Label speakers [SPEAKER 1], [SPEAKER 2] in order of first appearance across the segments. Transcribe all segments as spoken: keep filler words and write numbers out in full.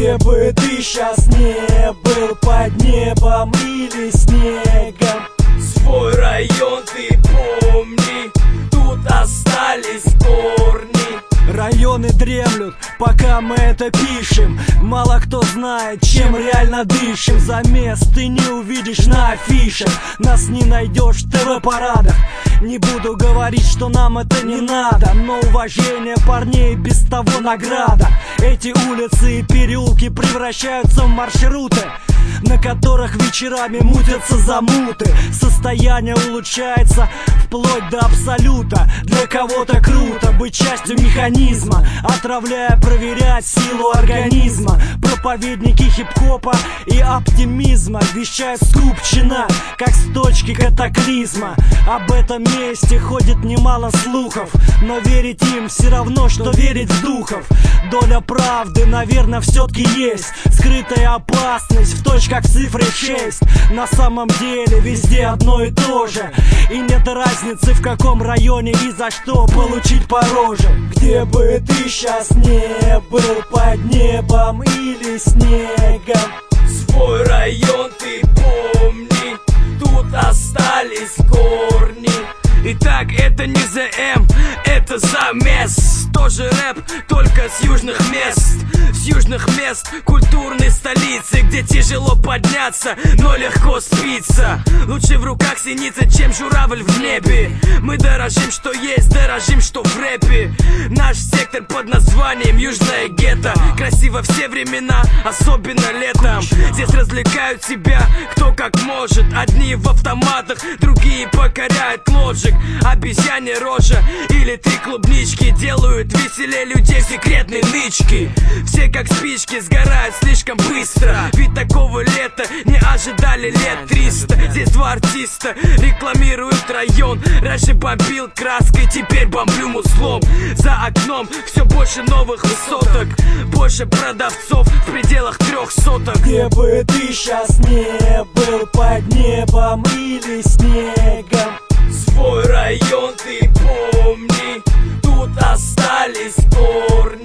[SPEAKER 1] Где бы ты сейчас не был, под небом или снегом,
[SPEAKER 2] свой район ты помни, тут остались корни.
[SPEAKER 1] Районы дремлют, пока мы это пишем. Мало кто знает, чем реально дышим. Замес ты не увидишь на афишах, нас не найдешь в ТВ-парадах. Не буду говорить, что нам это не надо, но уважение парней без того награда. Эти улицы и переулки превращаются в маршруты, на которых вечерами мутятся замуты. Состояние улучшается вплоть до абсолюта. Для кого-то круто быть частью механизма, отравляя, проверять силу организма. Проповедники хип-хопа и оптимизма вещают скупчина, как с точки катаклизма. Об этом месте ходит немало слухов, но верить им все равно, что верить в духов. Доля правды, наверное, все-таки есть. Скрытая опасность в точках цифры шесть. На самом деле везде одно и то же, и нет разницы, в каком районе и за что получить по роже. Где бы ты сейчас не был, под небом или снегом,
[SPEAKER 2] свой район ты помни, тут остались корни. Итак, это не ЗМ, это замес. Тоже рэп, только с южных мест. С южных мест культурной столицы, где тяжело подняться, но легко спиться. Лучше в руках синица, чем журавль в небе. Мы дорожим, что есть, дорожим, что в рэпе. Наш сектор под названием Южное гетто. Красиво все времена, особенно летом. Здесь развлекают себя кто как может. Одни в автоматах, другие покоряют лоджик. Обезьяне рожа или три клубнички делают веселее людей в секретной нычке. Все как спички сгорают слишком быстро, ведь такого лета не ожидали лет триста. Здесь два артиста рекламируют район. Раньше бомбил краской, теперь бомблю муслом. За окном все больше новых высоток, больше продавцов в пределах трех соток.
[SPEAKER 1] Где бы ты сейчас не был, под небом или снегом,
[SPEAKER 2] свой район ты помни, тут остались корни.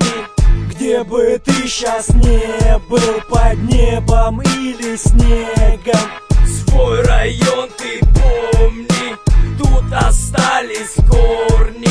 [SPEAKER 1] Где бы ты сейчас не был, под небом или снегом,
[SPEAKER 2] свой район ты помни, тут остались корни.